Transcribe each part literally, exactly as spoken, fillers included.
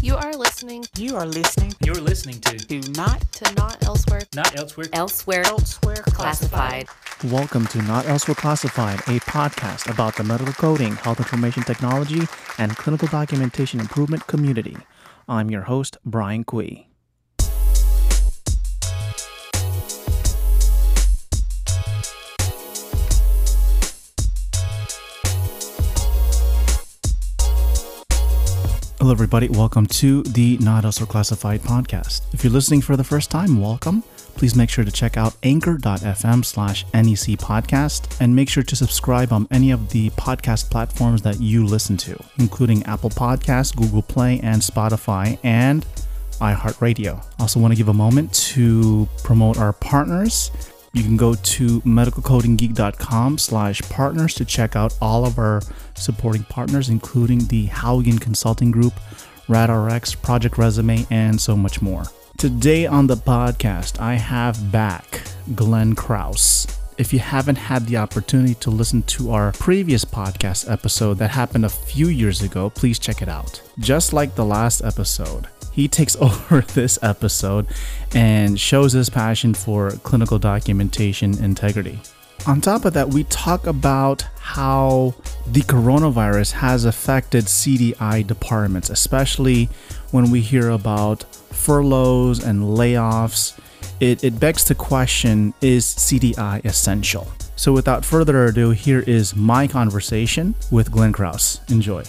You are listening. You are listening. You're listening to Do not to Not Elsewhere. Not Elsewhere. Elsewhere. elsewhere Classified. Welcome to Not Elsewhere Classified, a podcast about the medical coding, health information technology, and clinical documentation improvement community. I'm your host, Brian Cui. Hello, everybody. Welcome to the Not Elsewhere Classified podcast. If you're listening for the first time, welcome. Please make sure to check out anchor.fm slash NEC podcast and make sure to subscribe on any of the podcast platforms that you listen to, including Apple Podcasts, Google Play, and Spotify, and iHeartRadio. Also want to give a moment to promote our partners. You can go to medicalcodinggeek.com slash partners to check out all of our supporting partners, including the Haugen Consulting Group, RadRx, Project Resume, and so much more. Today on the podcast, I have back Glenn Krause. If you haven't had the opportunity to listen to our previous podcast episode that happened a few years ago, please check it out. Just like the last episode, he takes over this episode and shows his passion for clinical documentation integrity. On top of that, we talk about how the coronavirus has affected C D I departments, especially when we hear about furloughs and layoffs. It, it begs the question, is C D I essential? So without further ado, here is my conversation with Glenn Krause. Enjoy.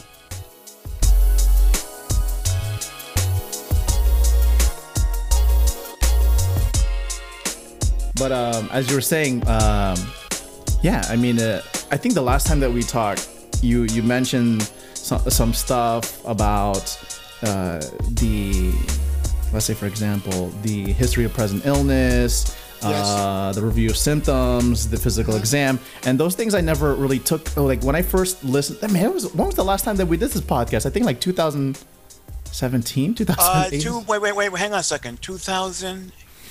But um, as you were saying, um, yeah, I mean, uh, I think the last time that we talked, you you mentioned some, some stuff about uh, the, let's say, for example, the history of present illness, yes. uh, the review of symptoms, the physical exam, and those things I never really took. Like when I first listened, I mean, it was, when was the last time that we did this podcast? I think like two thousand seventeen, two thousand eight. Uh, two, wait, wait, wait, hang on a second. two thousand.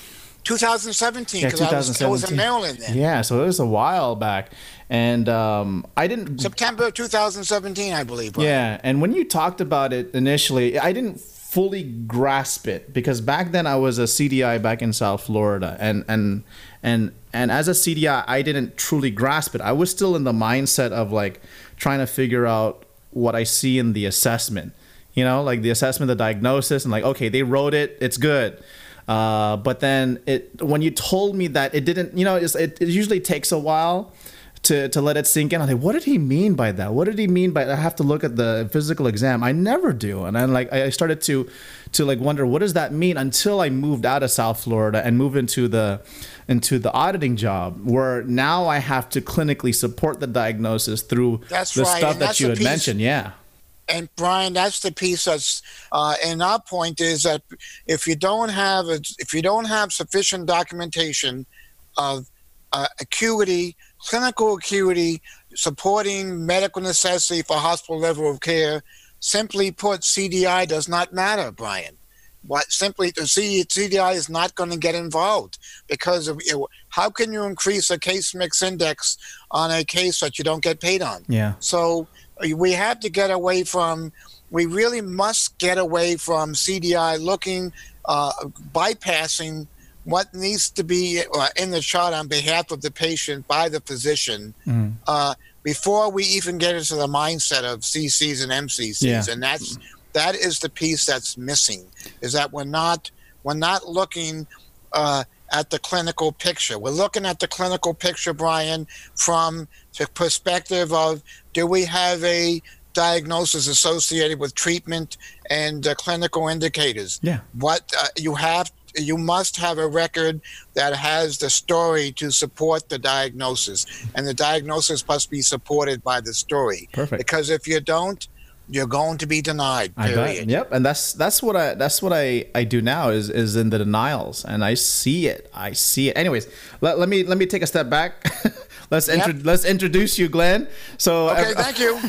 twenty seventeen, because yeah, I, was, I was in Maryland then. Yeah, so it was a while back. And um, I didn't... September twenty seventeen, I believe. Right? Yeah, and when you talked about it initially, I didn't fully grasp it because back then I was a C D I back in South Florida. And, and, and, and as a C D I, I didn't truly grasp it. I was still in the mindset of like trying to figure out what I see in the assessment. You know, like the assessment, the diagnosis, and like, okay, they wrote it, it's good. Uh, but then it when you told me that it didn't, you know, it's, it, it usually takes a while to, to let it sink in. I'm like, what did he mean by that? What did he mean by I have to look at the physical exam? I never do. And I'm like, I started to to like wonder, what does that mean? Until I moved out of South Florida and moved into the into the auditing job, where now I have to clinically support the diagnosis through That's the right. stuff And that that's you the had piece- mentioned. Yeah. And Brian, that's the piece that's, uh, and our point is that if you don't have a, if you don't have sufficient documentation of uh, acuity, clinical acuity, supporting medical necessity for hospital level of care, simply put, C D I does not matter, Brian. What simply the C D I is not going to get involved because of you know, how can you increase a case mix index on a case that you don't get paid on? Yeah. So we have to get away from, we really must get away from C D I looking, uh, bypassing what needs to be uh, in the chart on behalf of the patient by the physician mm. uh, before we even get into the mindset of C Cs and M C Cs. Yeah. And that's, that is the piece that's missing, is that we're not, we're not looking uh, at the clinical picture. We're looking at the clinical picture, Brian, from the perspective of, do we have a diagnosis associated with treatment and uh, clinical indicators? Yeah. What uh, you have, you must have a record that has the story to support the diagnosis, and the diagnosis must be supported by the story. Perfect. Because if you don't, you're going to be denied. Period. I bet. Yep, and that's that's what I that's what I, I do now is is in the denials, and I see it. I see it. Anyways, let, let me let me take a step back. Let's yep. intro- let's introduce you, Glenn. So okay, ev- thank you.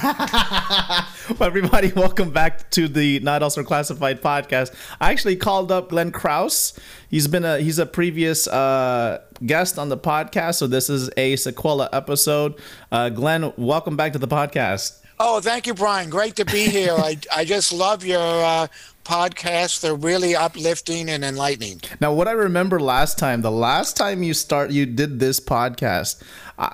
Well, everybody, welcome back to the Not Elsewhere Classified podcast. I actually called up Glenn Krause. He's been a he's a previous uh, guest on the podcast, so this is a Sequela episode. Uh, Glenn, welcome back to the podcast. Oh, thank you, Brian. Great to be here. I, I just love your uh, podcasts. They're really uplifting and enlightening. Now, what I remember last time, the last time you start, you did this podcast. Uh,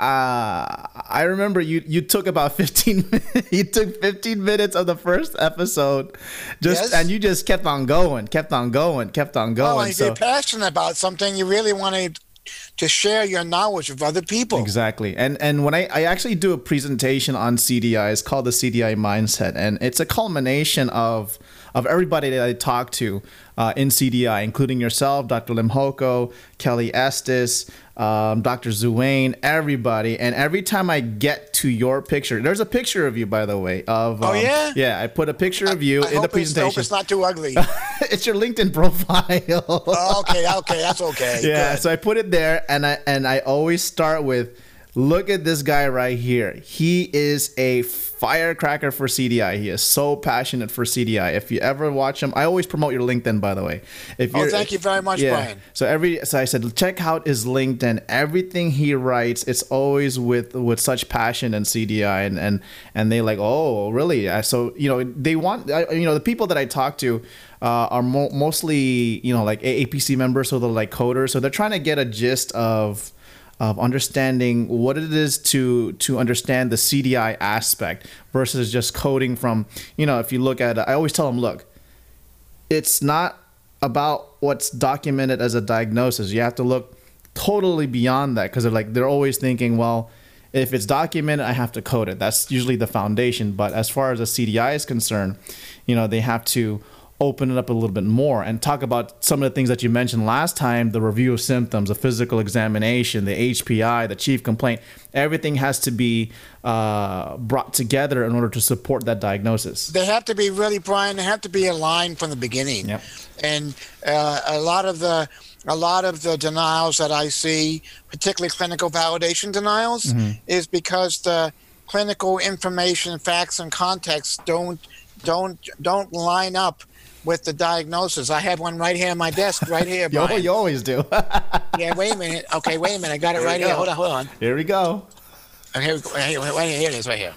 I remember you you took about fifteen. You took fifteen minutes of the first episode, just Yes. and you just kept on going, kept on going, kept on going. Oh, and if so you're passionate about something, you really want to to share your knowledge with other people. exactly. And and when I, I actually do a presentation on C D I, it's called the C D I Mindset, and it's a culmination of of everybody that I talk to uh, in C D I, including yourself, Doctor Limhoko, Kelly Estes, um, Doctor Zuane, everybody. And every time I get to your picture, there's a picture of you, by the way. Of Oh, um, yeah? yeah. I put a picture of you I in the hope it's, presentation. hope it's not too ugly. It's your LinkedIn profile. Oh, okay, okay, that's okay. Yeah, Good. so I put it there, and I and I always start with, look at this guy right here. He is a firecracker for C D I. He is so passionate for C D I. If you ever watch him, I always promote your LinkedIn, by the way. If Oh, you're, thank you very much, yeah. Brian. So every so I said, check out his LinkedIn. Everything he writes, it's always with with such passion and C D I, and and and they like, oh, really? Uh, So you know, they want uh, you know the people that I talk to. Uh, are mo- mostly, you know, like A A P C members, so they're like coders. So they're trying to get a gist of of understanding what it is to to understand the C D I aspect versus just coding from, you know, if you look at, I always tell them, look, it's not about what's documented as a diagnosis. You have to look totally beyond that, because they're like, they're always thinking, well, if it's documented, I have to code it. That's usually the foundation. But as far as a C D I is concerned, you know, they have to open it up a little bit more and talk about some of the things that you mentioned last time, the review of symptoms, the physical examination, the H P I, the chief complaint. Everything has to be uh, brought together in order to support that diagnosis. They have to be really, Brian, they have to be aligned from the beginning. Yep. And uh, a lot of the a lot of the denials that I see, particularly clinical validation denials, Mm-hmm. is because the clinical information, facts, and context don't don't don't line up with the diagnosis. I have one right here on my desk, right here, You, Brian. you always do. Yeah, wait a minute. Okay, wait a minute. I got it Here right we here. go. Hold on, hold on. Here we go. Okay, here, here, here, here it is, right here.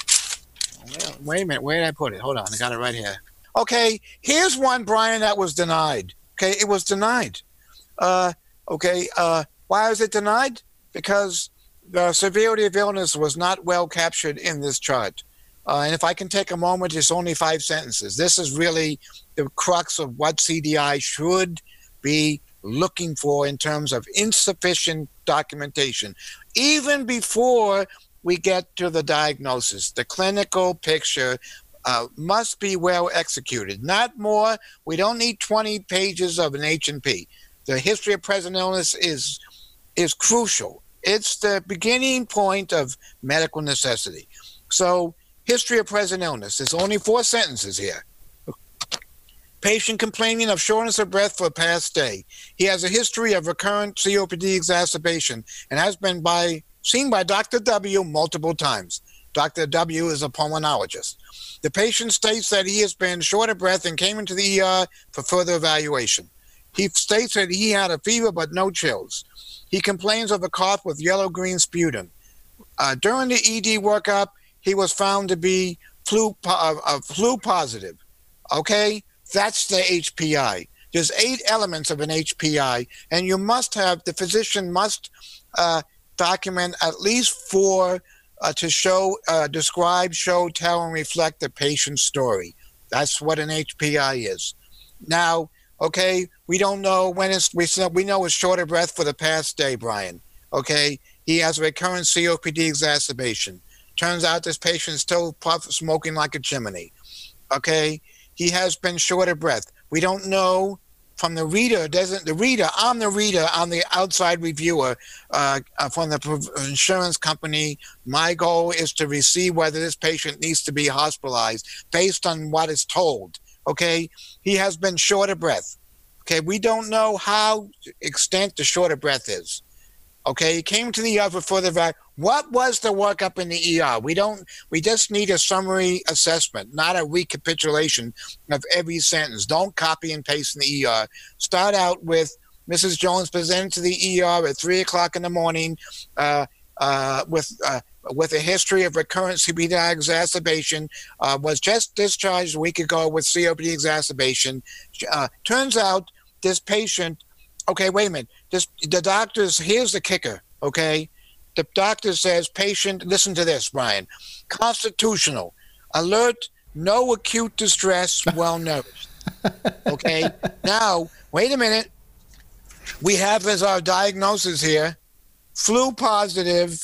Wait a minute. Where did I put it? Hold on. I got it right here. Okay, here's one, Brian, that was denied. Okay, it was denied. Uh, okay, uh, why was it denied? Because the severity of illness was not well captured in this chart. Uh, and if I can take a moment, it's only five sentences. This is really the crux of what C D I should be looking for in terms of insufficient documentation. Even before we get to the diagnosis, the clinical picture uh, must be well executed. Not more. We don't need twenty pages of an H and P. The history of present illness is is crucial. It's the beginning point of medical necessity. So, history of present illness. There's only four sentences here. Patient complaining of shortness of breath for the past day. He has a history of recurrent C O P D exacerbation and has been by seen by Doctor W multiple times. Doctor W is a pulmonologist. The patient states that he has been short of breath and came into the E R for further evaluation. He states that he had a fever but no chills. He complains of a cough with yellow-green sputum. Uh, during the E D workup, he was found to be flu, uh, uh, flu positive. Okay? That's the H P I. There's eight elements of an H P I, and you must have, the physician must uh, document at least four uh, to show, uh, describe, show, tell, and reflect the patient's story. That's what an H P I is. Now, okay, we don't know when it's, we, we know it's short of breath for the past day, Brian. Okay? He has a recurrent C O P D exacerbation. Turns out this patient's still puff smoking like a chimney. Okay? He has been short of breath. We don't know from the reader, doesn't the reader, I'm the reader, I'm the outside reviewer uh, from the insurance company. My goal is to receive whether this patient needs to be hospitalized based on what is told. Okay? He has been short of breath. Okay? We don't know how extent the short of breath is. Okay, he came to the E R for further evaluation. What was the workup in the E R? We don't. We just need a summary assessment, not a recapitulation of every sentence. Don't copy and paste in the E R. Start out with Missus Jones presented to the E R at three o'clock in the morning uh, uh, with uh, with a history of recurrent C O P D exacerbation, uh, was just discharged a week ago with C O P D exacerbation. Uh, turns out this patient, okay, wait a minute. This, the doctors, here's the kicker, okay? The doctor says, patient, listen to this, Brian. Constitutional, alert, no acute distress, well nourished. Okay? Now, wait a minute. We have as our diagnosis here, flu positive,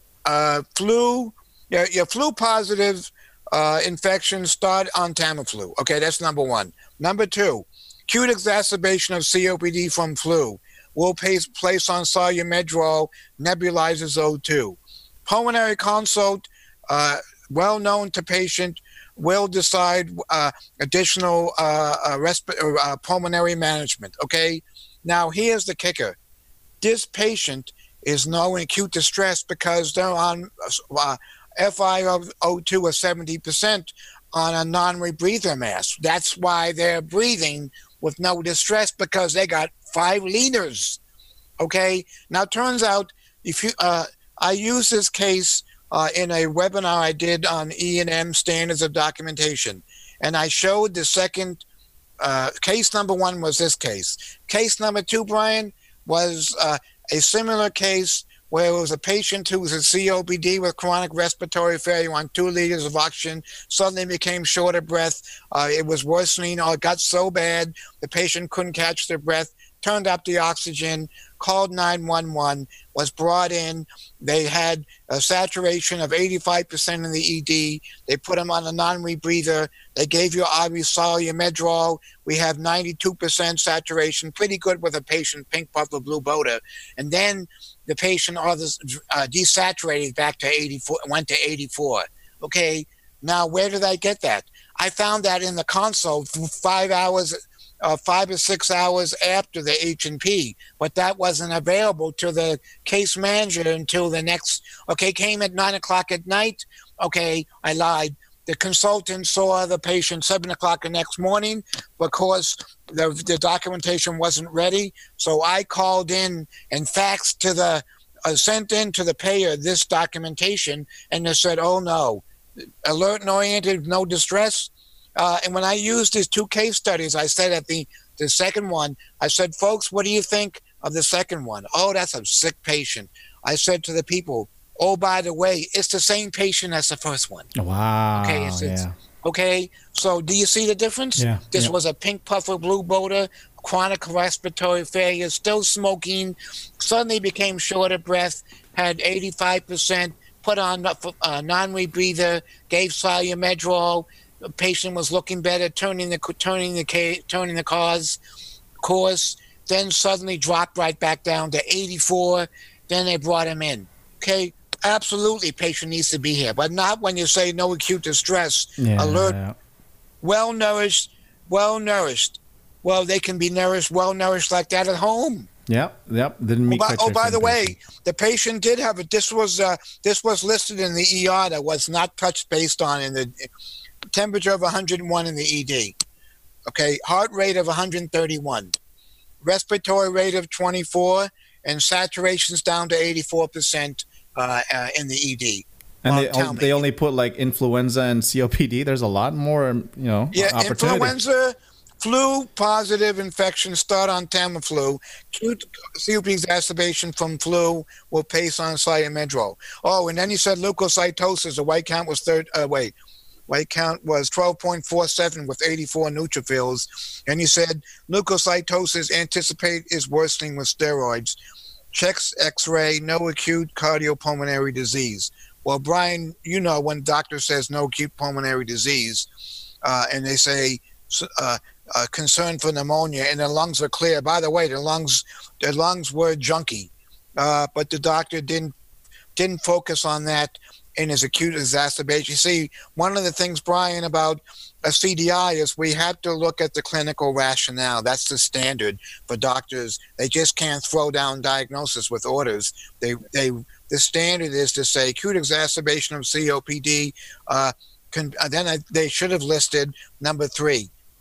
uh, flu, your, your flu positive uh, infection start on Tamiflu. Okay, that's number one. Number two, acute exacerbation of C O P D from flu. Will place, place on Solumedrol, nebulizes O two. Pulmonary consult, uh, well known to patient, will decide uh, additional uh, uh, resp- uh, pulmonary management. Okay, now here's the kicker. This patient is no acute distress because they're on uh, F i O two of seventy percent on a non-rebreather mask. That's why they're breathing with no distress, because they got five liters. Okay, now turns out if you, uh, I use this case uh, in a webinar I did on E and M standards of documentation, and I showed the second uh, case. Number one was this case. Case number two, Brian, was uh, a similar case where it was a patient who was a C O P D with chronic respiratory failure on two liters of oxygen, suddenly became short of breath. Uh, it was worsening, or it got so bad the patient couldn't catch their breath, turned up the oxygen, called nine one one, was brought in. They had a saturation of eighty-five percent in the E D. They put him on a non-rebreather. They gave you I V Solumedrol. We have ninety-two percent saturation, pretty good with a patient, pink puffer blue boda. And then the patient uh, desaturated back to eighty-four, went to eighty-four. Okay, now where did I get that? I found that in the console five hours Uh, five or six hours after the H and P, but that wasn't available to the case manager until the next, okay, came at nine o'clock at night. Okay, I lied. The consultant saw the patient seven o'clock the next morning because the, the documentation wasn't ready. So I called in and faxed to the, uh, sent in to the payer this documentation, and they said, oh no, alert and oriented, no distress. Uh, and when I used these two case studies, I said at the, the second one, I said, folks, what do you think of the second one? Oh, that's a sick patient. I said to the people, oh, by the way, it's the same patient as the first one. Wow. Okay, it's, it's, yeah. okay. So do you see the difference? Yeah. This yeah. was a pink puffer blue boda, chronic respiratory failure, still smoking, suddenly became short of breath, had eighty-five percent, put on a non-rebreather, gave Solumedrol. The patient was looking better, turning the turning the turning the cause course. Then suddenly dropped right back down to eighty-four. Then they brought him in. Okay, absolutely, patient needs to be here, but not when you say no acute distress. Yeah, alert, yeah. well nourished, well nourished. Well, they can be nourished, well nourished like that at home. Yep, yep. Didn't meet Oh, by, oh, by the way, patient. the patient did have it. This was uh, this was listed in the E R that was not touched based on in the. Temperature of one hundred one in the E D. Okay, heart rate of one hundred thirty-one. Respiratory rate of twenty-four, and saturations down to eighty-four percent uh, uh, in the E D. And well, they, on, they only put like influenza and C O P D. There's a lot more, you know, yeah, opportunity. Influenza, flu positive infection start on Tamiflu. Acute C O P D exacerbation from flu will pace on Solumedrol. Oh, and then he said leukocytosis. The white count was third. Uh, wait. White count was twelve point four seven with eighty-four neutrophils. And he said leukocytosis anticipate is worsening with steroids. Checks X-ray, no acute cardiopulmonary disease. Well, Brian, you know when doctor says no acute pulmonary disease, uh, and they say uh, uh, concern for pneumonia, and the lungs are clear. By the way, the lungs, the lungs were junky, uh, but the doctor didn't didn't focus on that in his acute exacerbation. You see, one of the things, Brian, about a C D I is we have to look at the clinical rationale. That's the standard for doctors. They just can't throw down diagnosis with orders. They, they, the standard is to say acute exacerbation of C O P D. Uh, can, uh, then I, they should have listed number three,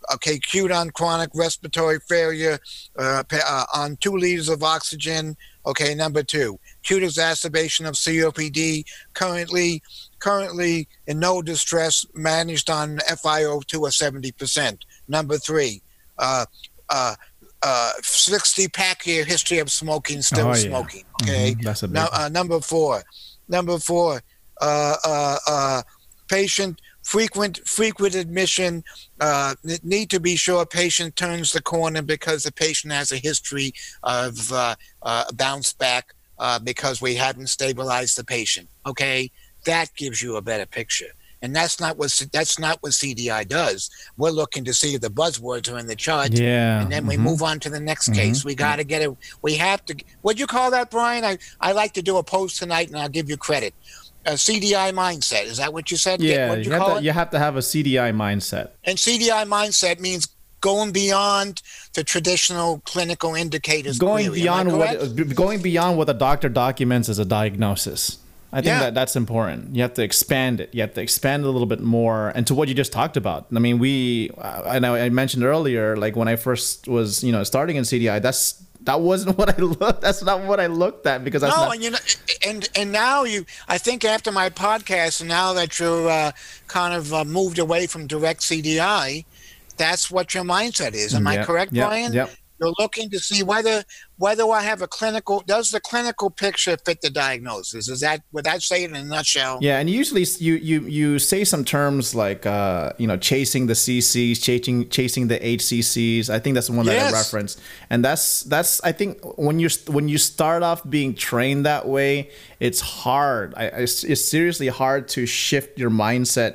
okay, acute on chronic respiratory failure uh, uh, on two liters of oxygen. Okay, number two, acute exacerbation of C O P D, currently currently in no distress, managed on F i O two of seventy percent. Number three, uh, uh, uh, sixty pack year history of smoking, still Oh, yeah. smoking. Okay, Mhm. That's a big now, one. uh, number four, number four, uh, uh, uh, patient frequent frequent admission. Uh, need to be sure patient turns the corner because the patient has a history of uh, uh, bounce back uh, because we haven't stabilized the patient. Okay, that gives you a better picture. And that's not what that's not what C D I does. We're looking to see if the buzzwords are in the chart, Yeah. and then we Mhm. move on to the next Mhm. case. We got to get it. We have to. What'd you call that, Brian? I I like to do a post tonight, and I'll give you credit. A C D I mindset. Is that what you said? Yeah, What'd you you have, call to, it? you have to have a C D I mindset. And C D I mindset means going beyond the traditional clinical indicators. Going query. Am I beyond correct? what going beyond what the doctor documents as a diagnosis. I think Yeah. that that's important. You have to expand it. You have to expand it a little bit more, and to what you just talked about. I mean, we, I know I mentioned earlier, like when I first was, you know, starting in C D I, that's that wasn't what I looked. That's not what I looked at because that's No, not. and you know, and and now you, I think after my podcast, and now that you're uh, kind of uh, moved away from direct C D I, that's what your mindset is. Am I Yep, correct, yep, Brian? yep. You're looking to see whether whether I have a clinical. Does the clinical picture fit the diagnosis? Is that would that say it in a nutshell? Yeah, and usually you you you say some terms like uh, you know, chasing the C Cs, chasing chasing the H C Cs. I think that's the one that Yes. I referenced, and that's that's I think when you when you start off being trained that way, it's hard. I, it's, it's seriously hard to shift your mindset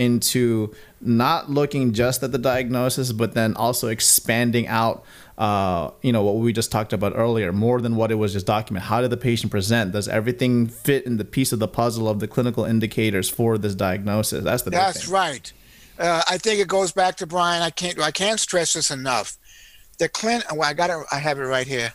into not looking just at the diagnosis, but then also expanding out. Uh, you know, what we just talked about earlier, more than what it was just document. How did the patient present? Does everything fit in the piece of the puzzle of the clinical indicators for this diagnosis? That's the big That's thing. right. Uh, I think it goes back to Brian. I can't I can't stress this enough. The clin. Well, I got it. I have it right here.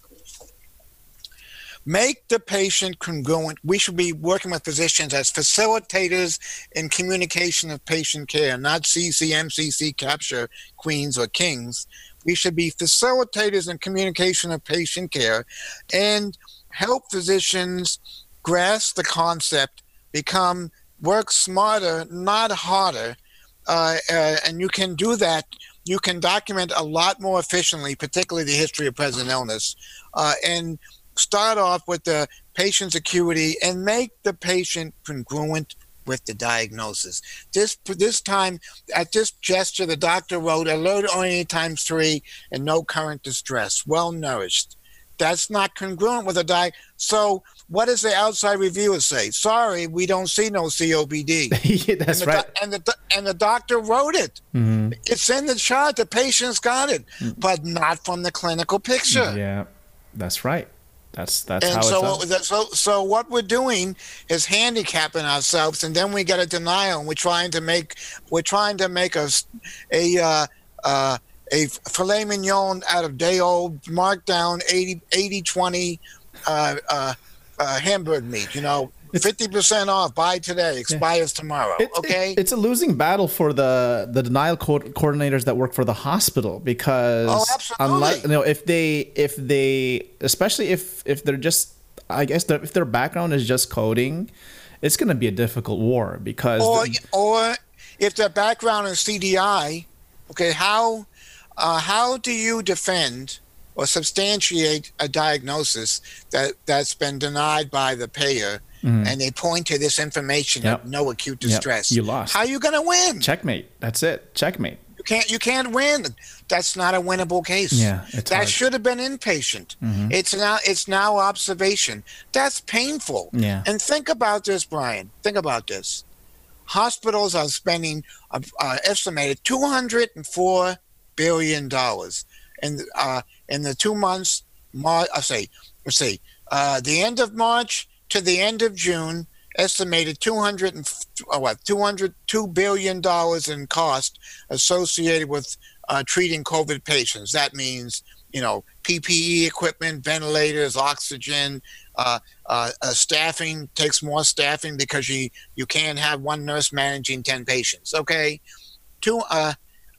Make the patient congruent. We should be working with physicians as facilitators in communication of patient care, not C C M C C capture queens or kings. We should be facilitators in communication of patient care and help physicians grasp the concept, become work smarter, not harder. Uh, uh, and you can do that. You can document a lot more efficiently, particularly the history of present illness, uh, and start off with the patient's acuity and make the patient congruent with the diagnosis. This this time, at this gesture, the doctor wrote alert only times three and no current distress, well nourished. That's not congruent with a diag. So what does the outside reviewer say? Sorry, we don't see no C O P D. Yeah, that's and the, right. do- and the and the doctor wrote it. Mhm. It's in the chart. The patient's got it, but not from the clinical picture. Yeah, that's right. That's that's And how so, it's what, done. that- so, so what we're doing is handicapping ourselves, and then we get a denial, and we're trying to make we're trying to make a s- a uh, uh, a filet mignon out of day old markdown eighty, eighty twenty uh, uh, uh, hamburger meat. You know, It's- fifty percent off. Buy today, expires tomorrow. It's, okay. it- it's a losing battle for the the denial co- coordinators that work for the hospital because Oh, absolutely. unlike you know if they if they especially if if they're just I guess they're, if their background is just coding, it's going to be a difficult war because or the- or if their background is C D I, okay, how uh, how do you defend or substantiate a diagnosis that that's been denied by the payer, and they point to this information Yep. of no acute Yep. distress? You lost. How are you going to win? checkmate. That's it. Checkmate. You can't. You can't win. That's not a winnable case. Yeah, it's that hard. should have been inpatient. It's now. It's now observation. That's painful. Yeah. And think about this, Brian. Think about this. Hospitals are spending uh, uh, estimated two hundred four billion dollars in uh, in the two months. Mar- I say, let's see, uh, the end of March to the end of June, estimated two hundred and uh, what two hundred two billion dollars in cost associated with uh, treating COVID patients. That means, you know, P P E equipment, ventilators, oxygen. Uh, uh, uh, staffing takes more staffing because you you can't have one nurse managing ten patients. Okay, two uh,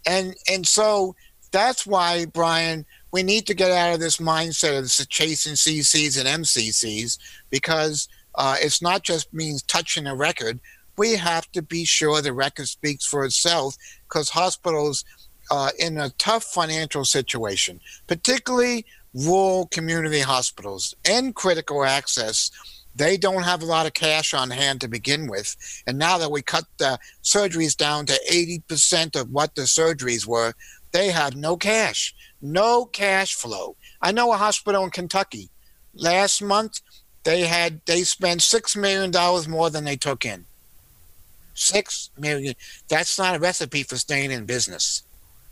and and so that's why, Brian, we need to get out of this mindset of chasing C Cs and M C Cs, because uh, it's not just means touching a record. We have to be sure the record speaks for itself, because hospitals uh, in a tough financial situation, particularly rural community hospitals and critical access, they don't have a lot of cash on hand to begin with. And now that we cut the surgeries down to eighty percent of what the surgeries were, they have no cash, no cash flow. I know a hospital in Kentucky. Last month, they had they spent six million dollars more than they took in. Six million. That's not a recipe for staying in business.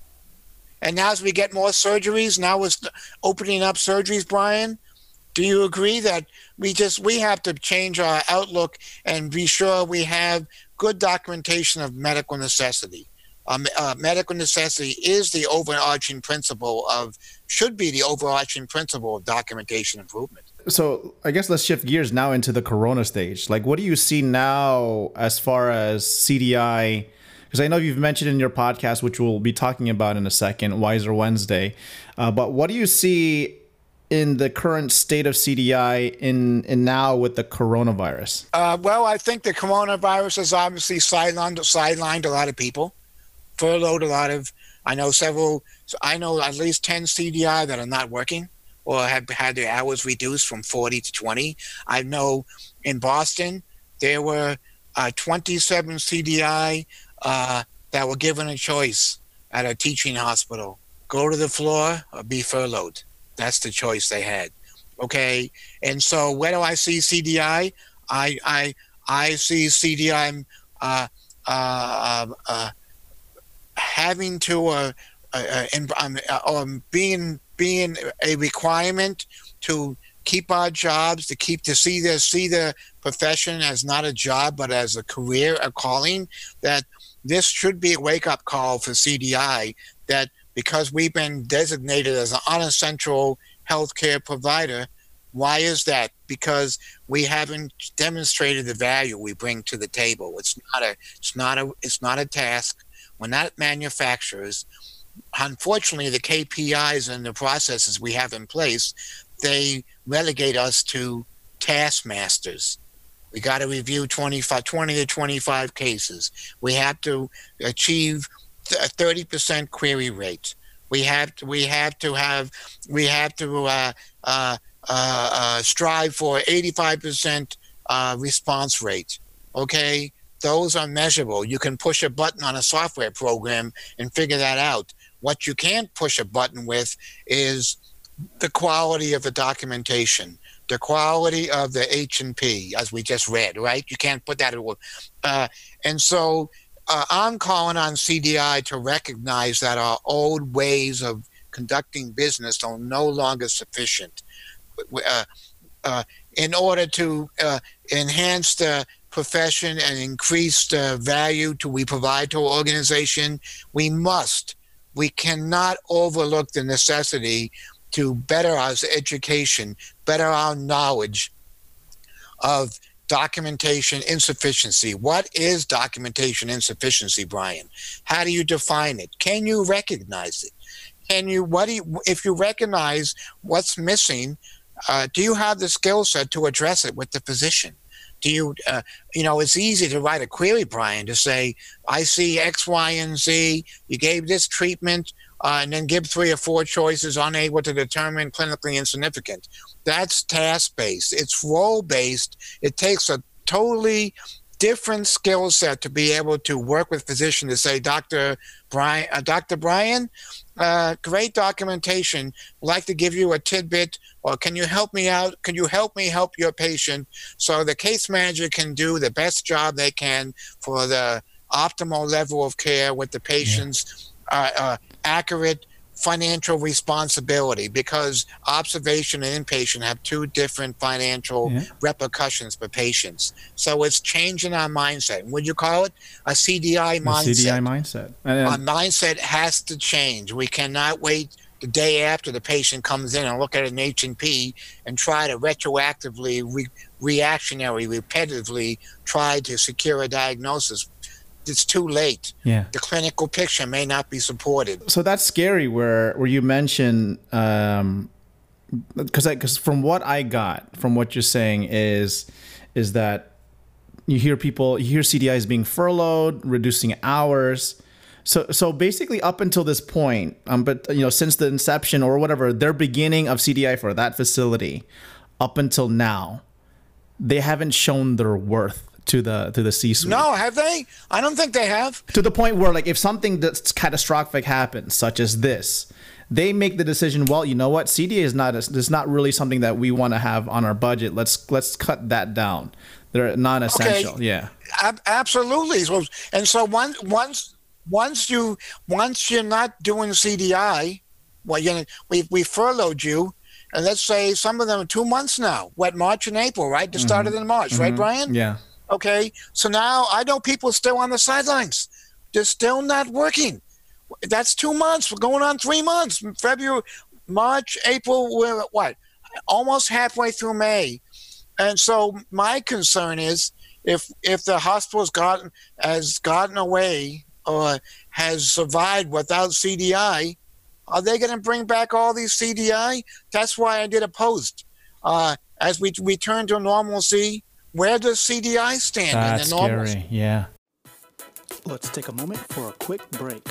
And now as we get more surgeries, now we're opening up surgeries, Brian. Do you agree that we just we have to change our outlook and be sure we have good documentation of medical necessity? Um, uh, medical necessity is the overarching principle of, should be the overarching principle of documentation improvement. So I guess let's shift gears now into the corona stage. Like, what do you see now as far as C D I? Because I know you've mentioned in your podcast, which we'll be talking about in a second, Wiser Wednesday. Uh, but what do you see in the current state of C D I in, in now with the coronavirus? Uh, well, I think the coronavirus has obviously sidelined, sidelined a lot of people, furloughed a lot of, I know several, I know at least ten C D I that are not working or have had their hours reduced from forty to twenty. I know in Boston, there were uh, twenty-seven C D I uh, that were given a choice at a teaching hospital. Go to the floor or be furloughed. That's the choice they had. Okay. And so where do I see C D I? I, I, I see C D I uh, uh, uh, having to, uh, uh, um, um, being, being a requirement to keep our jobs, to keep, to see the, see the profession as not a job, but as a career, a calling, that this should be a wake-up call for C D I, that because we've been designated as an unessential healthcare provider. Why is that? Because we haven't demonstrated the value we bring to the table. It's not a, it's not a, it's not a task. We're not manufacturers. Unfortunately, the K P Is and the processes we have in place, they relegate us to taskmasters. We got to review twenty-five, twenty to twenty-five cases. We have to achieve a thirty percent query rate. We have to, we have to have, we have to uh, uh, uh, uh, strive for eighty-five percent uh, response rate. Okay, those are measurable. You can push a button on a software program and figure that out. What you can't push a button with is the quality of the documentation, the quality of the H and P, as we just read, right? You can't put that in words. Uh, and so uh, I'm calling on C D I to recognize that our old ways of conducting business are no longer sufficient. Uh, uh, in order to uh, enhance the profession and increase the value to we provide to our organization, we must, we cannot overlook the necessity to better our education, better our knowledge of documentation insufficiency. What is documentation insufficiency, Brian? How do you define it? Can you recognize it? Can you, what do you, if you recognize what's missing, uh, do you have the skill set to address it with the physician? Do you, uh, you know, it's easy to write a query, Brian, to say, I see X, Y, and Z, you gave this treatment, uh, and then give three or four choices, unable to determine clinically insignificant. That's task-based. It's role-based. It takes a totally different skill set to be able to work with physicians to say, Doctor Brian, uh, Doctor Brian, uh, great documentation. I'd like to give you a tidbit, or can you help me out? Can you help me help your patient so the case manager can do the best job they can for the optimal level of care with the patient's uh, uh, accurate financial responsibility, because observation and inpatient have two different financial yeah. repercussions for patients. So it's changing our mindset. Would you call it a C D I mindset? A C D I mindset. Our mindset has to change. We cannot wait the day after the patient comes in and look at an H and P and try to retroactively, re- reactionary, repetitively try to secure a diagnosis. it's too late. Yeah. The clinical picture may not be supported. So that's scary where, where you mentioned, um, because because from what I got from what you're saying is is that you hear people you hear C D Is being furloughed, reducing hours. So so basically up until this point, um, but you know since the inception or whatever, their beginning of C D I for that facility, up until now, they haven't shown their worth to the to the C-suite. No, have they? I don't think they have. To the point where like if something that's catastrophic happens, such as this, they make the decision, well, you know what, C D A is not a, is not really something that we want to have on our budget. Let's let's cut that down. They're non-essential. Okay. Yeah. Ab- absolutely. So, and so once once once you once you're not doing C D I, well, you know, we we furloughed you, and let's say some of them are two months now. What, March and April, right? They Mm-hmm. started in March, Mm-hmm. right, Brian? Yeah. Okay. So now I know people still on the sidelines. They're still not working. That's two months. We're going on three months. February, March, April, we're what? Almost halfway through May. And so my concern is if if the hospital's gotten has gotten away or has survived without C D I, are they going to bring back all these C D I? That's why I did a post. Uh, as we return to normalcy, where does C D I stand That's in the normal? scary. Yeah. Let's take a moment for a quick break.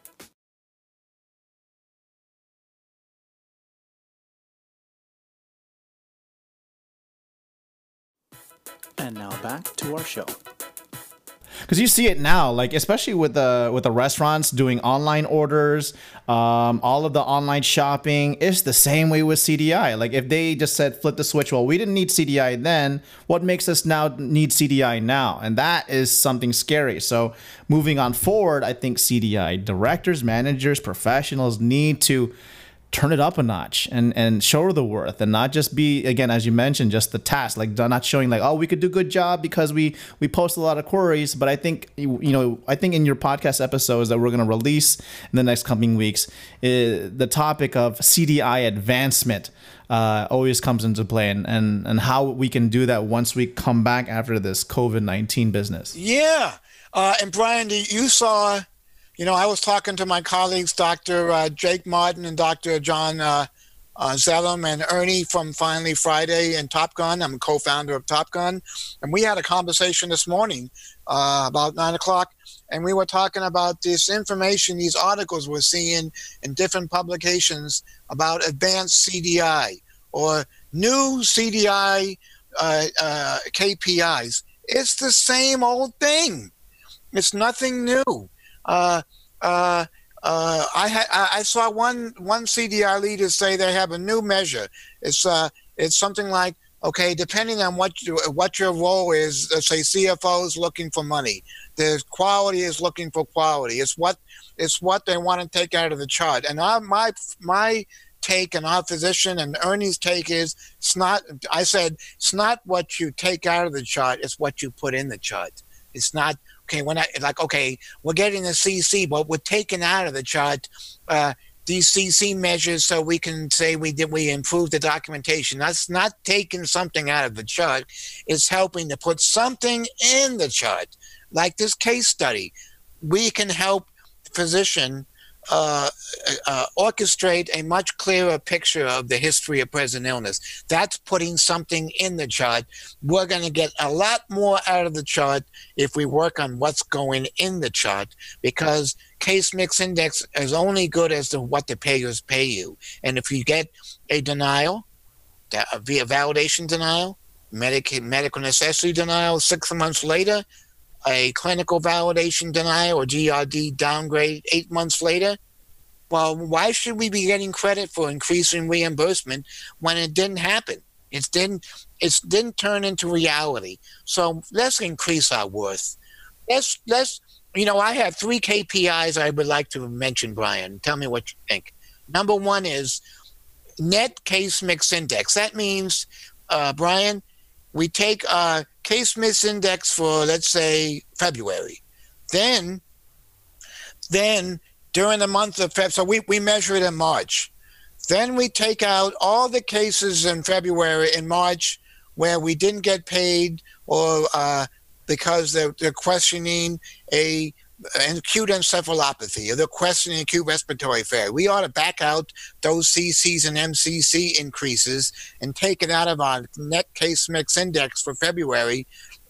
And now back to our show. Because you see it now, like especially with the with the restaurants doing online orders, um, all of the online shopping. It's the same way with C D I. Like if they just said flip the switch, well, we didn't need C D I then. What makes us now need C D I now? And that is something scary. So moving on forward, I think C D I directors, managers, professionals need to turn it up a notch and and show the worth and not just be, again, as you mentioned, just the task, like not showing like, oh, we could do good job because we we post a lot of queries. But I think, you know, I think in your podcast episodes that we're going to release in the next coming weeks, uh, the topic of C D I advancement uh, always comes into play, and, and and how we can do that once we come back after this COVID nineteen business. Yeah. Uh, and Brian, you saw, you know, I was talking to my colleagues, Doctor Uh, Jake Martin and Doctor John uh, uh, Zellum and Ernie from Finally Friday and Top Gun. I'm a co-founder of Top Gun. And we had a conversation this morning uh, about nine o'clock. And we were talking about this information, these articles we're seeing in different publications about advanced C D I or new C D I uh, uh, K P Is. It's the same old thing. It's nothing new. Uh, uh, uh, I, ha- I saw one one C D I leader say they have a new measure. It's uh, it's something like, okay, depending on what you, what your role is, let's say C F O is looking for money, the quality is looking for quality. It's what it's what they want to take out of the chart. And I, my my take and our physician and Ernie's take is it's not. I said it's not what you take out of the chart; it's what you put in the chart. It's not. Okay, when I like, okay, we're getting the C C, but we're taking out of the chart uh, these C C measures so we can say we did we improved the documentation. That's not taking something out of the chart. It's helping to put something in the chart, like this case study. We can help the physician uh, uh, orchestrate a much clearer picture of the history of present illness. That's putting something in the chart. We're going to get a lot more out of the chart if we work on what's going in the chart, because case mix index is only good as to what the payers pay you. And if you get a denial, via validation denial, medic- medical necessity denial, six months later, a clinical validation denial or G R D downgrade eight months later, well, why should we be getting credit for increasing reimbursement when it didn't happen? It didn't. It didn't turn into reality. So let's increase our worth. Let's let's. You know, I have three K P Is I would like to mention, Brian. Tell me what you think. Number one is net case mix index. That means, uh, Brian, we take our case mix index for, let's say, February. Then, then during the month of February, so we, we measure it in March. Then we take out all the cases in February and March where we didn't get paid or uh, because they're, they're questioning a an acute encephalopathy, or they're questioning acute respiratory failure. We ought to back out those C Cs and M C C increases and take it out of our net case mix index for February,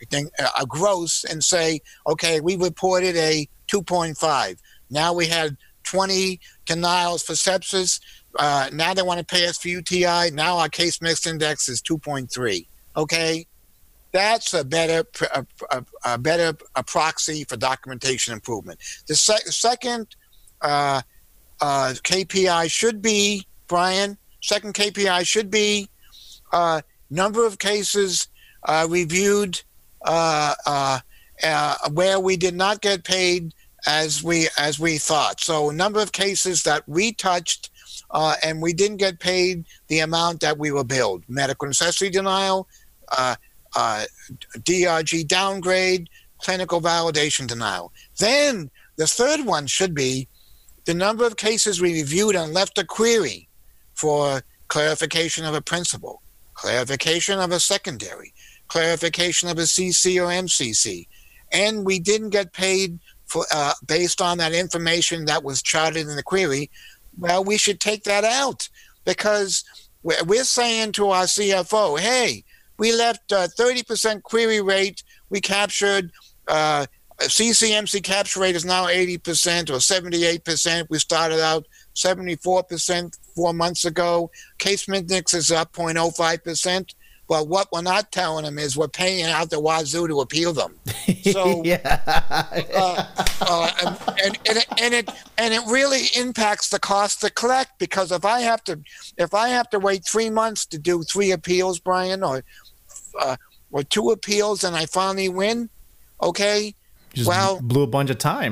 a gross, and say, okay, we reported a two point five. Now we had twenty denials for sepsis. Uh, now they want to pay us for U T I. Now our case mix index is two point three. Okay? That's a better a, a, a better a proxy for documentation improvement. The sec- second uh, uh, K P I should be, Brian, second K P I should be uh, number of cases uh, reviewed uh, uh, uh, where we did not get paid as we as we thought. So number of cases that we touched uh, and we didn't get paid the amount that we were billed. Medical necessity denial, uh, Uh, D R G downgrade, clinical validation denial. Then the third one should be the number of cases we reviewed and left a query for clarification of a principal, clarification of a secondary, clarification of a C C or M C C, and we didn't get paid for uh, based on that information that was charted in the query. Well, we should take that out, because we're, we're saying to our C F O, hey, we left uh, thirty percent query rate. We captured uh, C C M C capture rate is now eighty percent or seventy-eight percent. We started out seventy-four percent four months ago. Case index is up zero point zero five percent. Well, what we're not telling them is we're paying out the wazoo to appeal them. So, yeah. uh, uh, and, and, and, it, and it and it really impacts the cost to collect, because if I have to if I have to wait three months to do three appeals, Brian, or Uh, or two appeals, and I finally win, okay? Just well, blew a bunch of time.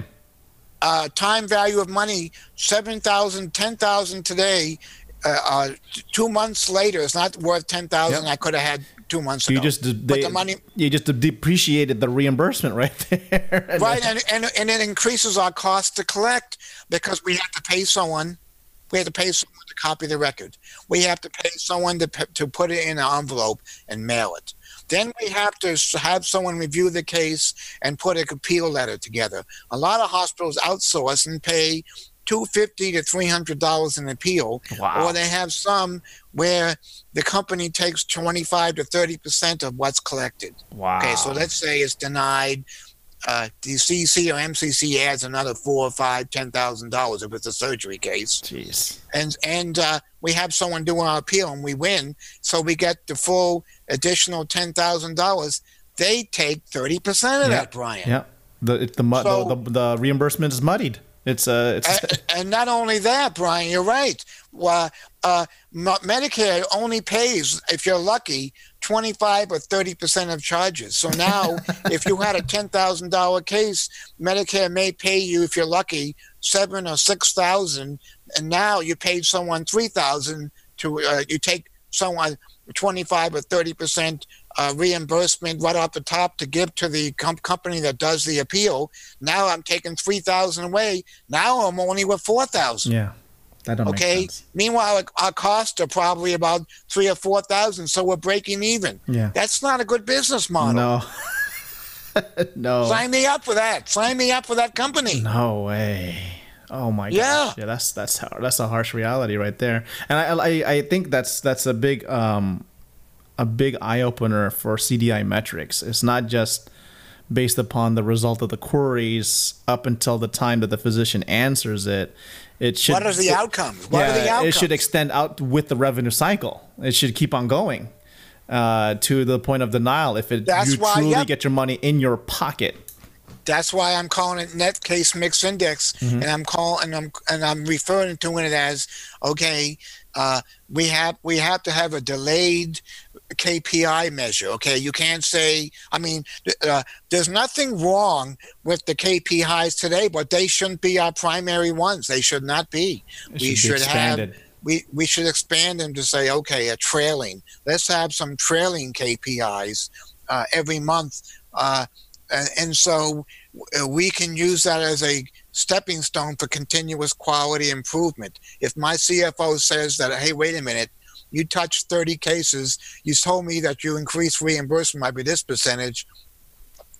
Uh, time value of money, seven thousand, ten thousand today. Uh, uh, two months later, it's not worth ten thousand. Yep. I could have had two months you ago. Just, they, but the money, you just depreciated the reimbursement right there. Right, and, and and it increases our cost to collect, because we have to pay someone. We have to pay someone to copy the record. We have to pay someone to to put it in an envelope and mail it. Then we have to have someone review the case and put an appeal letter together. A lot of hospitals outsource and pay two hundred fifty dollars to three hundred dollars an appeal. Wow. Or they have some where the company takes twenty-five to thirty percent of what's collected. Wow. Okay, so let's say it's denied. Uh, the C C or M C C adds another four or five, ten thousand dollars if it's a surgery case. Jeez. And and uh, we have someone doing our appeal and we win, so we get the full additional ten thousand dollars. They take thirty percent of yeah. that, Brian. Yeah. The it, the, so, the the the reimbursement is muddied. It's uh it's and, and not only that, Brian, you're right. Well, uh, Medicare only pays, if you're lucky, twenty-five or thirty percent of charges. So now, if you had a ten thousand dollars case, Medicare may pay you, if you're lucky, seven or six thousand, and now you paid someone three thousand to. Uh, you take someone twenty-five or thirty percent uh, reimbursement right off the top to give to the com- company that does the appeal. Now I'm taking three thousand away. Now I'm only with four thousand. Yeah. That don't okay. make sense. Meanwhile, our costs are probably about three or four thousand, so we're breaking even. Yeah. That's not a good business model. No. No. Sign me up for that. Sign me up for that company. No way. Oh my gosh. Yeah. Yeah. That's that's that's a harsh reality right there. And I I, I think that's that's a big um a big eye opener for C D I metrics. It's not just based upon the result of the queries up until the time that the physician answers it. It should. What are the outcomes? What yeah, are the outcomes? It should extend out with the revenue cycle. It should keep on going uh, to the point of denial if it That's you why, truly yep. get your money in your pocket. That's why I'm calling it net case mix index, Mm-hmm. and I'm calling and I'm and I'm referring to it as okay. Uh, we have we have to have a delayed K P I measure. Okay, you can't say. I mean, uh, there's nothing wrong with the K P Is today, but they shouldn't be our primary ones. They should not be. It we should be should have. expanded. We we should expand them to say, okay, a trailing. Let's have some trailing K P Is uh, every month, uh, and, and so we can use that as a stepping stone for continuous quality improvement. If my C F O says that, hey, wait a minute, you touched thirty cases, you told me that you increased reimbursement by this percentage,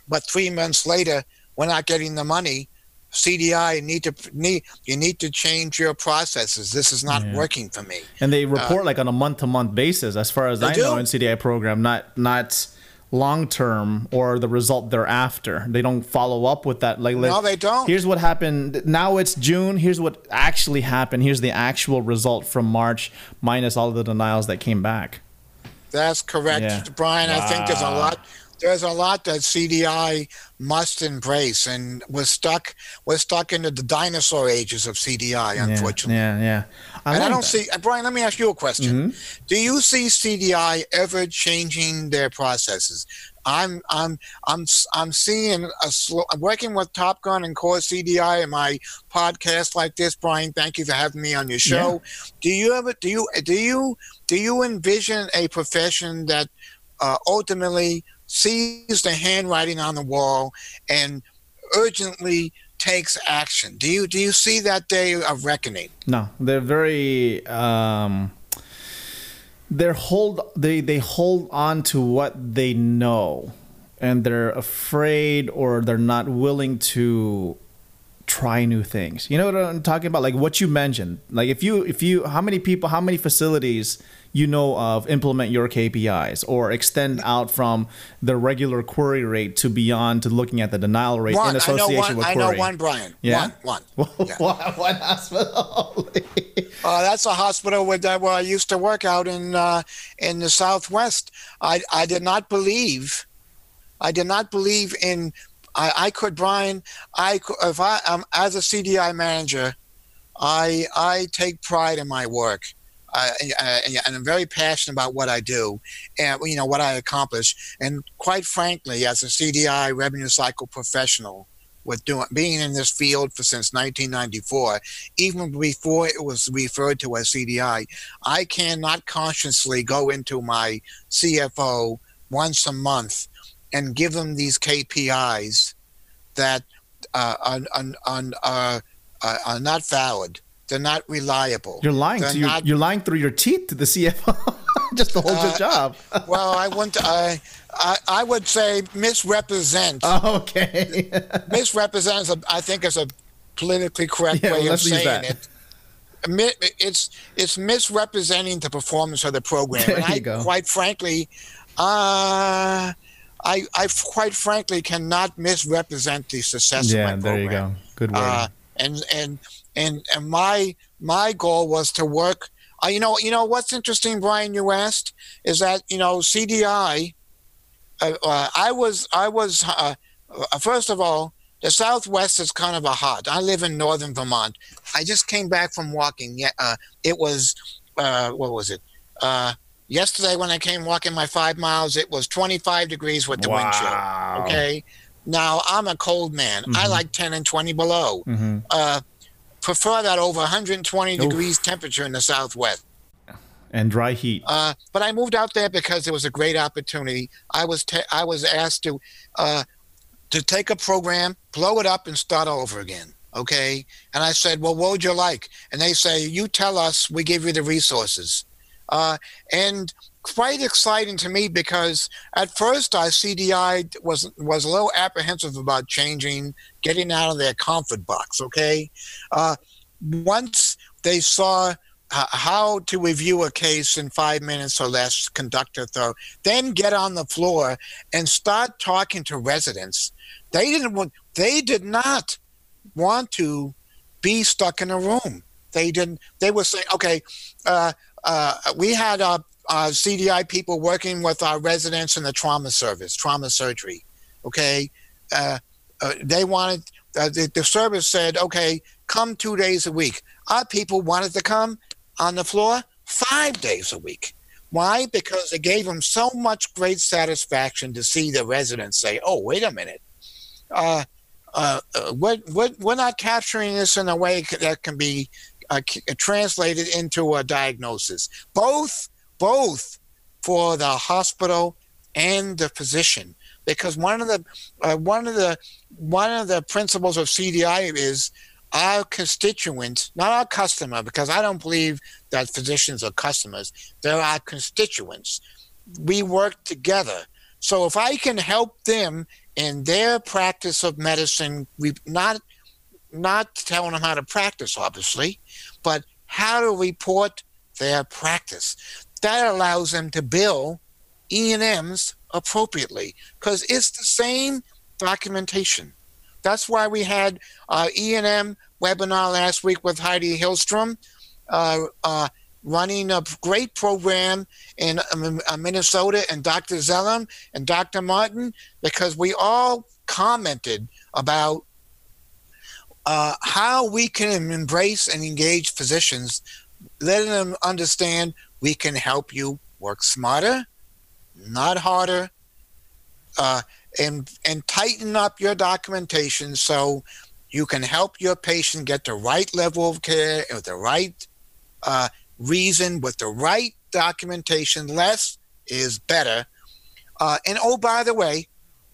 but three months later, we're not getting the money. C D I need to need you need to change your processes. This is not Yeah. working for me. And they report like on a month to month basis, as far as They I know, do. in C D I program, not not long term or the result thereafter. They don't follow up with that. Like, No, let- they don't. Here's what happened. Now it's June. Here's what actually happened. Here's the actual result from March, minus all of the denials that came back. That's correct, Yeah. Brian. I think there's a Wow. lot. There's a lot that C D I must embrace, and we're stuck. We're stuck into the dinosaur ages of C D I, unfortunately. Yeah, yeah. yeah. and I like don't that. see, uh, Brian, let me ask you a question. Do you see C D I ever changing their processes? I'm, I'm, I'm, I'm seeing a slow, I'm working with Top Gun and Core C D I in my podcast like this, Brian. Thank you for having me on your show. Do you ever, do you, do you, do you envision a profession that uh, ultimately sees the handwriting on the wall and urgently takes action? Do you do you see that day of reckoning? No, they're very um they're hold they they hold on to what they know, and they're afraid or they're not willing to try new things. You know what I'm talking about? Like what you mentioned. Like if you if you how many people, how many facilities you know of implement your K P Is or extend out from the regular query rate to beyond to looking at the denial rate One, in I know association one. with I query? know one, Brian. Yeah? One, one. Yeah. one, one hospital. Uh, that's a hospital with that where I used to work out in uh, in the Southwest. I I did not believe, I did not believe in. I, I could, Brian. I could, if I um, as a C D I manager, I I take pride in my work. Uh, and, and I'm very passionate about what I do, and you know what I accomplish. And quite frankly, as a C D I revenue cycle professional, with doing being in this field for since nineteen ninety-four, even before it was referred to as C D I, I cannot consciously go into my C F O once a month and give them these K P Is that uh, are, are, are, are, are not valid. They're not reliable. You're lying They're to your, not- you're lying through your teeth to the C F O just to hold your Uh, job. Well, I wouldn't. I, I I would say misrepresent. Oh, okay. Misrepresent is a, I think is a politically correct Yeah, way well, of let's use saying that. it. Mi- It's it's misrepresenting the performance of the program, There and you I go. quite frankly, uh, I I quite frankly cannot misrepresent the success yeah, of my there you program. go. Good word. Uh, and and and and my my goal was to work. Uh, you know, you know what's interesting, Brian? You asked is that you know C D I. Uh, uh, I was I was uh, uh, first of all, the Southwest is kind of a hot. I live in northern Vermont. I just came back from walking. Yeah, uh, it was uh, what was it? Uh, yesterday when I came walking my five miles, it was twenty-five degrees with the wind chill. Wow. Okay. Now I'm a cold man. I like ten and twenty below. Mhm. Uh, prefer that over one hundred twenty Oof. degrees temperature in the Southwest. And dry heat. Uh, but I moved out there because it was a great opportunity. I was ta- I was asked to uh, to take a program, blow it up, and start all over again. Okay, and I said, "Well, what would you like?" And they say, "You tell us. We give you the resources." Uh, and quite exciting to me because at first our C D I was was a little apprehensive about changing, getting out of their comfort box. Okay, uh, once they saw uh, how to review a case in five minutes or less, conduct a thorough, then get on the floor and start talking to residents. They didn't want, they did not want to be stuck in a room. They didn't, they were saying, okay, uh, uh, we had our, our C D I people working with our residents in the trauma service, trauma surgery. Okay. Uh, uh, they wanted, uh, the, the service said, okay, come two days a week. Our people wanted to come on the floor five days a week. Why? Because it gave them so much great satisfaction to see the residents say, oh, wait a minute. Uh, uh, uh, we're, we're, we're not capturing this in a way that can be uh, translated into a diagnosis. Both, both for the hospital and the physician. Because one of the uh, one of the one of the principles of C D I is our constituent, not our customer, because I don't believe that physicians are customers. They're our constituents. We work together. So if I can help them in their practice of medicine, we not not telling them how to practice, obviously, but how to report their practice. That allows them to bill E and Ms appropriately because it's the same documentation. That's why we had uh, E and M webinar last week with Heidi Hillstrom, uh, uh, running a great program in um, uh, Minnesota, and Doctor Zellum and Doctor Martin, because we all commented about uh, how we can embrace and engage physicians, letting them understand we can help you work smarter, not harder, uh, and and tighten up your documentation so you can help your patient get the right level of care with the right uh, reason, with the right documentation. Less is better. Uh, and oh, by the way,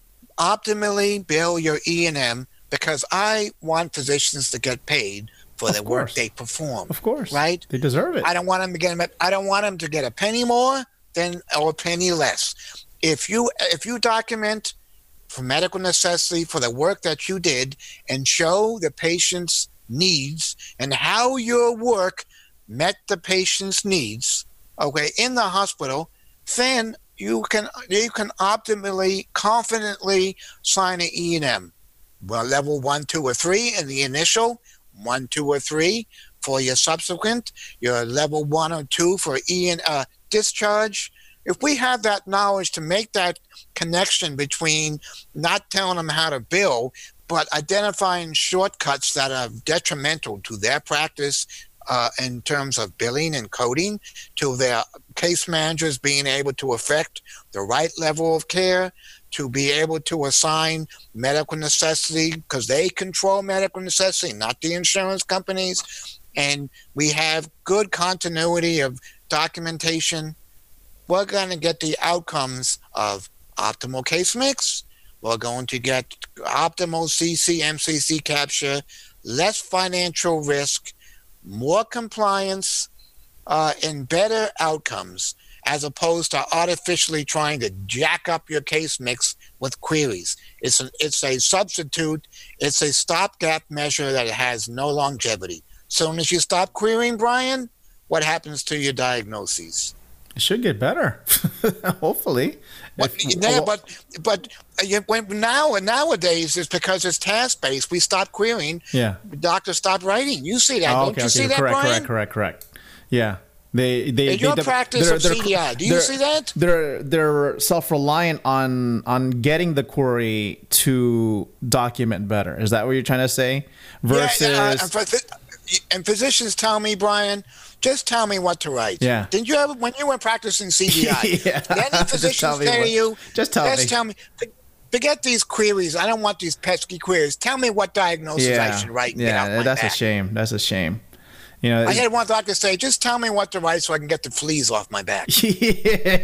optimally bill your E and M, because I want physicians to get paid for the work they perform. Of course, right? They deserve it. I don't want them to get. I don't want them to get a penny more than or a penny less. If you if you document for medical necessity for the work that you did and show the patient's needs and how your work met the patient's needs, okay, in the hospital, then you can you can optimally, confidently sign an E and M. Well, level one, two, or three in the initial, one, two, or three for your subsequent, your level one or two for E and uh, discharge. If we have that knowledge to make that connection between not telling them how to bill, but identifying shortcuts that are detrimental to their practice uh, in terms of billing and coding, to their case managers being able to affect the right level of care, to be able to assign medical necessity, because they control medical necessity, not the insurance companies. And we have good continuity of documentation. We're going to get the outcomes of optimal case mix. We're going to get optimal C C M C C capture, less financial risk, more compliance, uh, and better outcomes, as opposed to artificially trying to jack up your case mix with queries. It's an, it's a substitute. It's a stopgap measure that has no longevity. Soon as you stop querying, Brian, what happens to your diagnoses? It should get better, hopefully. But, If- yeah, but but uh, you- when, now nowadays it's because it's task based. We stop querying. Yeah. The doctor stopped writing. You see that? Oh, Don't okay, you okay. see that, correct, Brian? correct, correct, correct. Yeah. They, they, In your they, practice they're- of they're- C D I, do you they're- see that? They're they're self-reliant on on getting the query to document better. Is that what you're trying to say? Versus, Yeah, uh, and, phy- and physicians tell me, Brian, just tell me what to write. Yeah. Didn't you ever, when you were practicing C D I, Yeah. did any Just physicians tell me say to what- you, just tell just me. tell me, forget these queries. I don't want these pesky queries. Tell me what diagnosis I yeah, should write. And get off yeah, my that's back. a shame. That's a shame. You know, I had one doctor say, just tell me what to write so I can get the fleas off my back. yeah,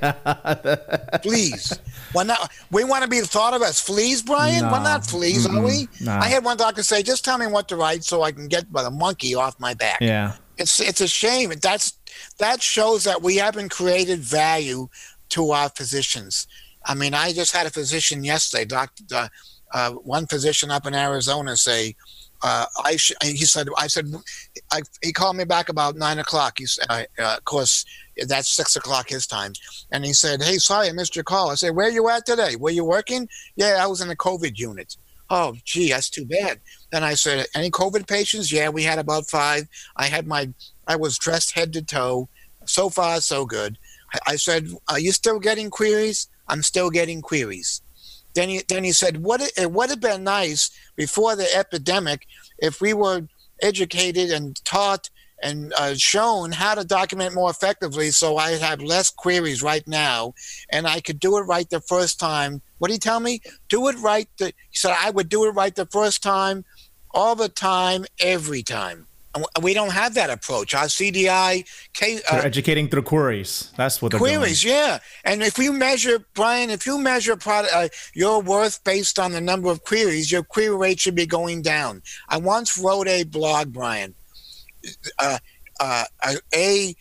yeah. Fleas. Well, now, we want to be thought of as fleas, Brian? No. We're not fleas, are we? No. I had one doctor say, just tell me what to write so I can get the monkey off my back. Yeah. It's it's a shame. That's that shows that we haven't created value to our physicians. I mean, I just had a physician yesterday, doctor, uh, uh, one physician up in Arizona say, uh, I sh- he said, I said, I, he called me back about nine o'clock. He said, uh, uh, of course, that's six o'clock his time. And he said, hey, sorry, I missed your call. I said, where you at today? Were you working? Yeah, I was in the COVID unit. Oh, gee, that's too bad. Then I said, any COVID patients? Yeah, we had about five. I had my, I was dressed head to toe. So far, so good. I, I said, are you still getting queries? I'm still getting queries. Then he, then he said, what it, it would have been nice before the epidemic if we were educated and taught and uh, shown how to document more effectively, so I have less queries right now, and I could do it right the first time. What did he tell me? Do it right. The, he said I would do it right the first time, all the time, every time. And we don't have that approach. Our C D I case, uh, They're educating through queries. That's what they're queries, doing. yeah. And if you measure, Brian, if you measure product, uh, your worth based on the number of queries, your query rate should be going down. I once wrote a blog, Brian. Uh, uh, a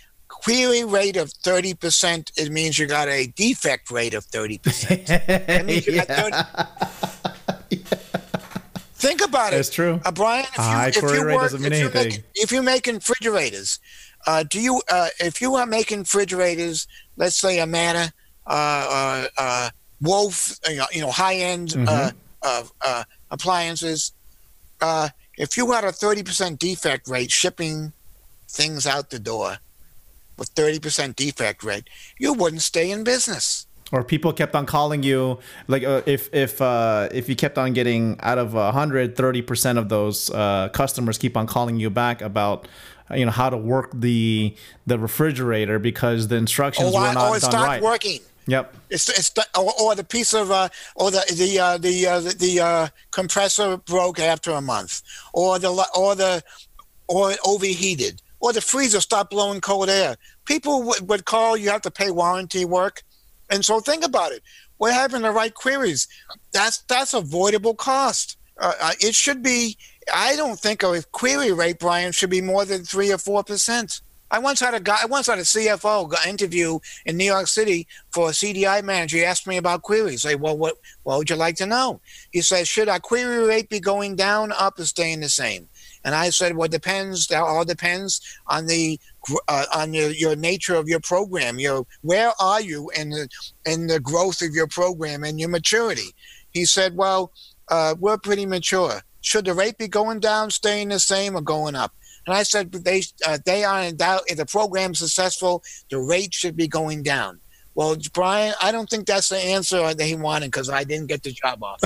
query rate of thirty percent, it means you got a defect rate of thirty percent. That means you got thirty. Think about it. That's true. Uh, Brian, if you, High if query you rate work, doesn't mean if, you're anything. making, if you're making refrigerators, uh, do you, uh, if you are making refrigerators, let's say a Manna, uh, uh, uh, Wolf, you know, you know high-end Mm-hmm. uh, uh, uh, appliances, uh, if you had a thirty percent defect rate shipping things out the door with thirty percent defect rate, you wouldn't stay in business. Or people kept on calling you, like uh, if if uh, if you kept on getting out of one hundred, thirty percent of those uh, customers keep on calling you back about, you know, how to work the the refrigerator because the instructions Or, why, were not or it's done not right. working. Yep. It's it's the, or, or the piece of uh, or the the uh, the uh, the, the uh, compressor broke after a month, or the or the or it overheated, or the freezer stopped blowing cold air. People would, would call. You have to pay warranty work, and so think about it. We're having the right queries. That's that's avoidable cost. Uh, uh, it should be. I don't think a query rate, Brian, should be more than three or four percent. I once had a guy, I once had a C F O interview in New York City for a C D I manager. He asked me about queries. I say, well, what, what would you like to know? He said, should our query rate be going down, up, or staying the same? And I said, well, it depends. That all depends on the uh, on your, your nature of your program. Your where are you in the in the growth of your program and your maturity? He said, well, uh, we're pretty mature. Should the rate be going down, staying the same, or going up? And I said, they uh, they are in doubt. If the program's successful, the rate should be going down. Well, Brian, I don't think that's the answer that he wanted because I didn't get the job offer.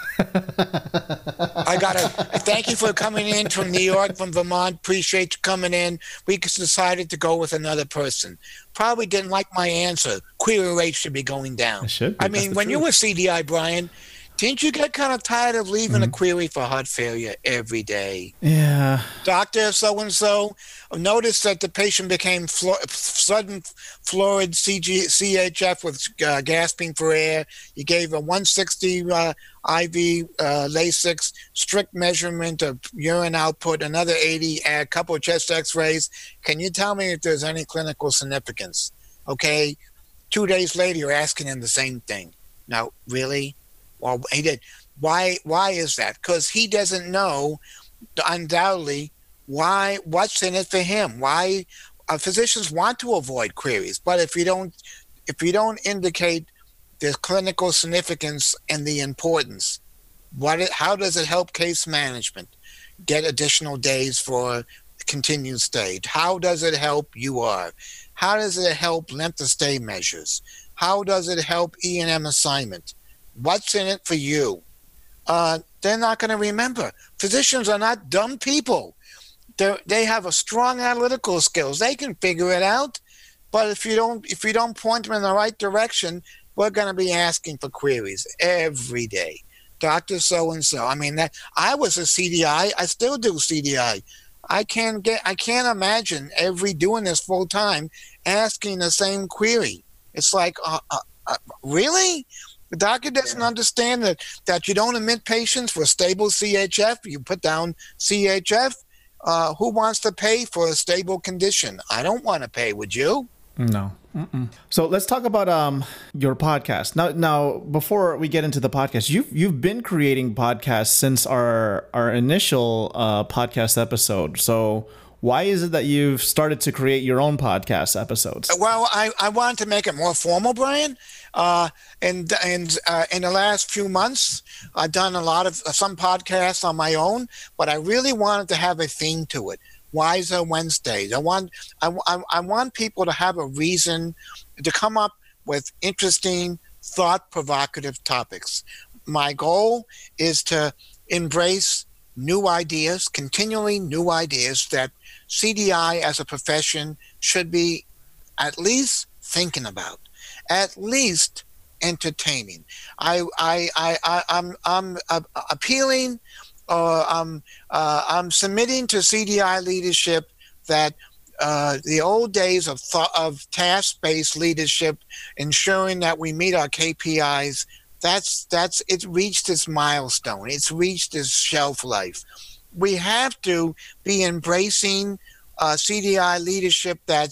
I got to thank you for coming in from New York, from Vermont. Appreciate you coming in. We decided to go with another person. Probably didn't like my answer. Query rate should be going down. It should be. I That's mean, the when you truth. were C D I, Brian, didn't you get kind of tired of leaving Mm-hmm. a query for heart failure every day? Yeah. Doctor so-and-so noticed that the patient became flo- sudden florid C G- C H F with uh, gasping for air. You gave a one sixty uh, I V uh, Lasix, strict measurement of urine output, another eighty, a couple of chest x-rays. Can you tell me if there's any clinical significance? Okay, two days later, you're asking him the same thing. Now, really? Well, he did. Why? Why is that? Because he doesn't know, undoubtedly, why. What's in it for him? Why? Uh, physicians want to avoid queries, but if you don't, if you don't indicate the clinical significance and the importance, what? It, how does it help case management? Get additional days for continued stay. How does it help U R? How does it help length of stay measures? How does it help E and M assignment? What's in it for you? Uh, they're not going to remember. Physicians are not dumb people. They they have a strong analytical skills. They can figure it out. But if you don't if you don't point them in the right direction, we're going to be asking for queries every day. Doctor so and so. I mean, that I was a C D I. I still do C D I. I can't get. I can't imagine every doing this full time asking the same query. It's like, uh, uh, uh, really? The doctor doesn't understand that, that you don't admit patients for stable C H F. You put down C H F. Uh, who wants to pay for a stable condition? I don't want to pay. Would you? No. Mm-mm. So let's talk about um your podcast. Now, now before we get into the podcast, you've you've been creating podcasts since our our initial uh, podcast episode. So why is it that you've started to create your own podcast episodes? Well, I, I wanted to make it more formal, Brian. Uh, and and uh, in the last few months, I've done a lot of some podcasts on my own, but I really wanted to have a theme to it. Wiser Wednesdays. I want I, I, I want people to have a reason to come up with interesting, thought-provocative topics. My goal is to embrace new ideas, continually new ideas that C D I as a profession should be at least thinking about, at least entertaining. I, I, I, I, I'm, I'm uh, appealing, or I'm, uh, I'm submitting to C D I leadership that uh, the old days of th- of task-based leadership, ensuring that we meet our K P Is, that's that's it's reached its milestone. It's reached its shelf life. We have to be embracing uh, C D I leadership that's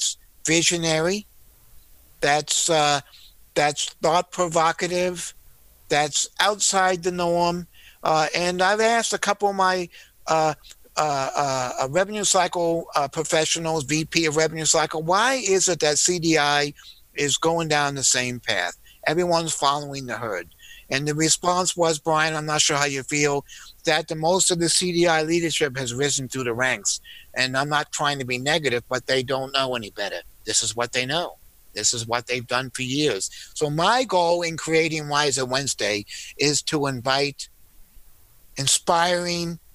visionary, that's uh, that's thought provocative, that's outside the norm. Uh, and I've asked a couple of my uh, uh, uh, revenue cycle uh, professionals, V P of revenue cycle, why is it that C D I is going down the same path? Everyone's following the herd. And the response was, Brian, I'm not sure how you feel, that the most of the C D I leadership has risen through the ranks. And I'm not trying to be negative, but they don't know any better. This is what they know. This is what they've done for years. So my goal in creating Wiser Wednesday is to invite inspiring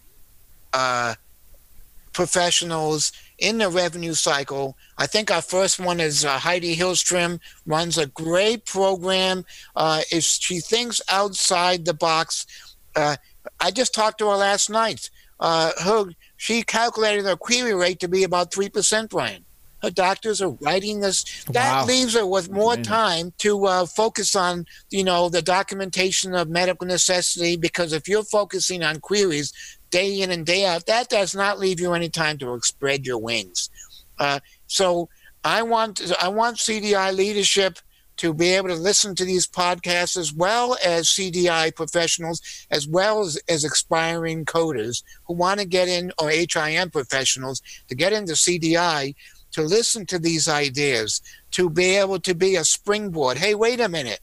uh, professionals in the revenue cycle. I think our first one is uh, Heidi Hillstrom, runs a great program. Uh, if she thinks outside the box, uh, I just talked to her last night. Uh, her, she calculated her query rate to be about three percent, Brian. Her doctors are writing this. That Wow. leaves her with more Amazing. time to uh, focus on, you know, the documentation of medical necessity, because if you're focusing on queries day in and day out, that does not leave you any time to spread your wings. Uh, so I want I want C D I leadership to be able to listen to these podcasts, as well as C D I professionals, as well as, as aspiring coders who want to get in, or H I M professionals to get into C D I, to listen to these ideas, to be able to be a springboard. Hey, wait a minute.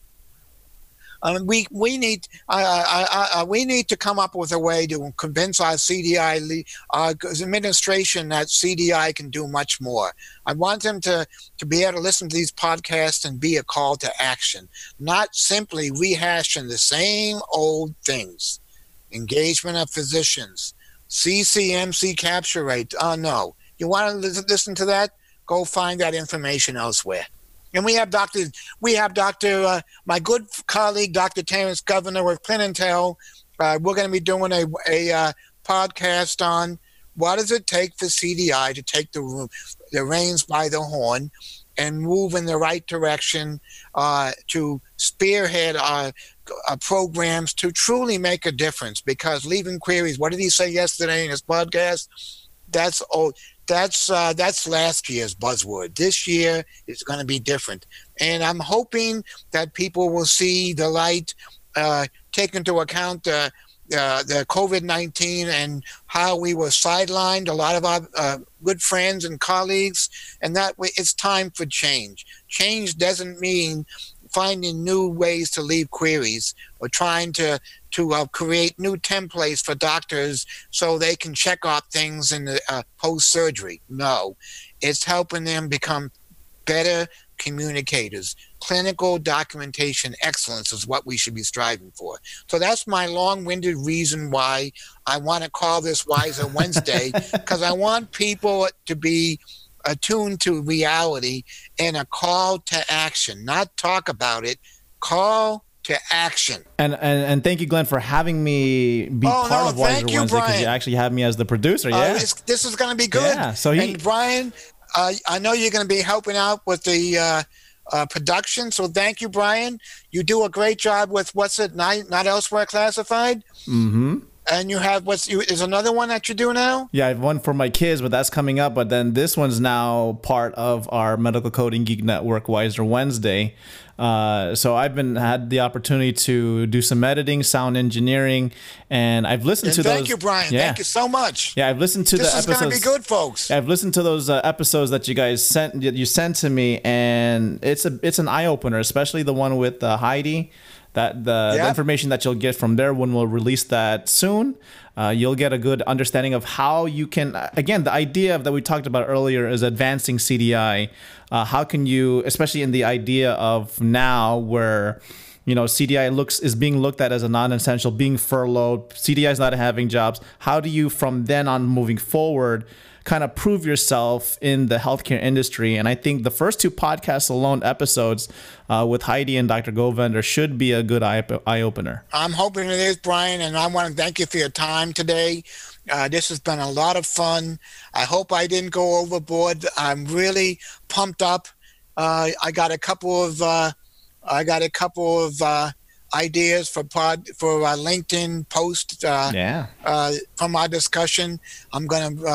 Um, we we need uh, uh, uh, we need to come up with a way to convince our C D I uh, administration that C D I can do much more. I want them to to be able to listen to these podcasts and be a call to action, not simply rehashing the same old things. Engagement of physicians, C C M C capture rate. Oh no, you want to listen to that? Go find that information elsewhere. And we have Doctor, we have Doctor, uh, my good colleague, Doctor Terrence Governor of Clinton. Uh, we're going to be doing a, a uh, podcast on what does it take for C D I to take the, the reins by the horn and move in the right direction, uh, to spearhead our, our programs to truly make a difference. Because leaving queries, what did he say yesterday in his podcast? That's old. That's uh, that's last year's buzzword. This year is going to be different, and I'm hoping that people will see the light, uh, take into account uh, uh, the COVID nineteen and how we were sidelined. A lot of our uh, good friends and colleagues, and that way it's time for change. Change doesn't mean finding new ways to leave queries or trying to to uh, create new templates for doctors so they can check off things in the uh, post-surgery. No, it's helping them become better communicators. Clinical documentation excellence is what we should be striving for. So that's my long-winded reason why I want to call this Wiser Wednesday, because I want people to be attuned to reality and a call to action, not talk about it, call to action. And, and and thank you, Glenn, for having me be Oh, part no, of Wiser thank you, Wednesday, because Brian. you actually have me as the producer. Uh, Yeah. this, this is going to be good. Yeah, so he- and Brian, uh, I know you're going to be helping out with the uh, uh, production, so thank you, Brian. You do a great job with, what's it, Not, Not Elsewhere Classified? Mm-hmm. And you have, what's, you, is another one that you do now? Yeah, I have one for my kids, but that's coming up. But then this one's now part of our Medical Coding Geek Network Wiser Wednesday. Uh, so I've been had the opportunity to do some editing, sound engineering, and I've listened And to thank those. you, Brian. Yeah. Thank you so much. Yeah, I've listened to This the is going to episodes. be good, folks. I've listened to those uh, episodes that you guys sent that you sent to me, and it's a it's an eye opener, especially the one with uh, Heidi. That the, Yep. the information that you'll get from there when we'll release that soon, uh, you'll get a good understanding of how you can. Again, the idea that we talked about earlier is advancing C D I. Uh, how can you, especially in the idea of now where, you know, C D I looks is being looked at as a non-essential, being furloughed, C D I is not having jobs. How do you, from then on moving forward, kind of prove yourself in the healthcare industry? And I think the first two podcasts alone, episodes uh, with Heidi and Doctor Govender, should be a good eye, eye opener. I'm hoping it is, Brian, and I want to thank you for your time today. Uh, this has been a lot of fun. I hope I didn't go overboard. I'm really pumped up. Uh, I got a couple of uh, I got a couple of uh, ideas for pod for uh, LinkedIn post uh, Yeah. uh, from our discussion. I'm gonna uh,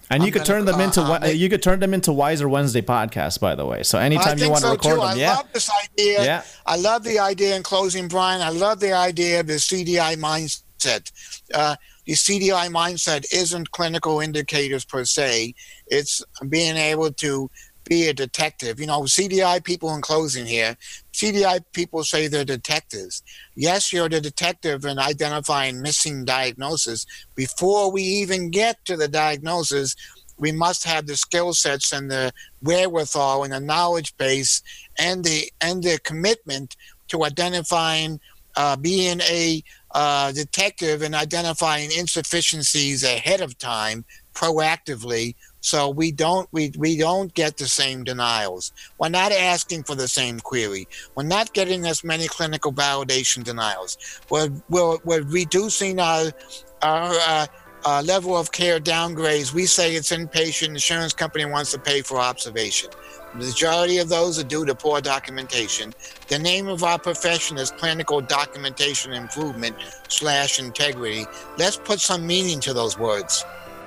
And you I'm could gonna, turn them uh, into uh, uh, you could turn them into Wiser Wednesday podcasts, by the way. So anytime I think you want so to record too. them, I yeah. love this idea. Yeah. I love the idea in closing, Brian. I love the idea of the C D I mindset. Uh, the C D I mindset isn't clinical indicators per se. It's being able to be a detective. You know, C D I people in closing here, C D I people say they're detectives. Yes, you're the detective in identifying missing diagnosis. Before we even get to the diagnosis, we must have the skill sets and the wherewithal and the knowledge base and the and the commitment to identifying, uh, being a uh, detective and identifying insufficiencies ahead of time proactively, so we don't we, we don't get the same denials. We're not asking for the same query. We're not getting as many clinical validation denials. We're we're, we're reducing our our uh, uh, level of care downgrades. We say it's inpatient. Insurance company wants to pay for observation. The majority of those are due to poor documentation. The name of our profession is clinical documentation improvement slash integrity. Let's put some meaning to those words.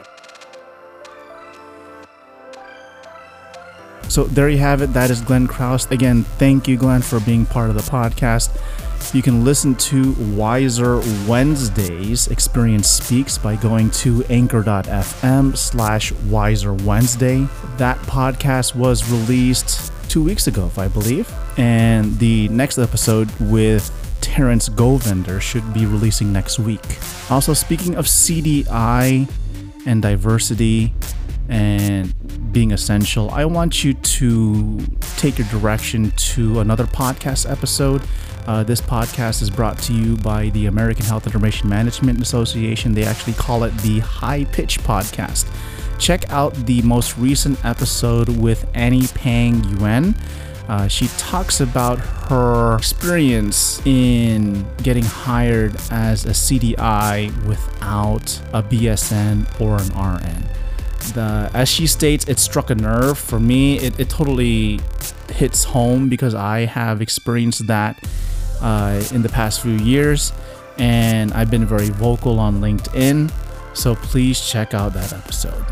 So there you have it. That is Glenn Krause. Again, thank you, Glenn, for being part of the podcast. You can listen to Wiser Wednesdays Experience Speaks by going to anchor.fm slash Wiser Wednesday. That podcast was released two weeks ago, if I believe. And the next episode with Terrence Govender should be releasing next week. Also, speaking of C D I and diversity and being essential, I want you to take your direction to another podcast episode. Uh, this podcast is brought to you by the American Health Information Management Association. They actually call it the High Pitch Podcast. Check out the most recent episode with Annie Pang Yuen. Uh, she talks about her experience in getting hired as a C D I without a B S N or an R N. The, as she states, it struck a nerve. For me, it, it totally hits home because I have experienced that uh, in the past few years, and I've been very vocal on LinkedIn. So please check out that episode.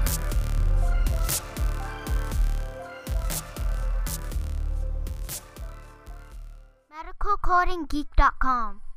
medical coding geek dot com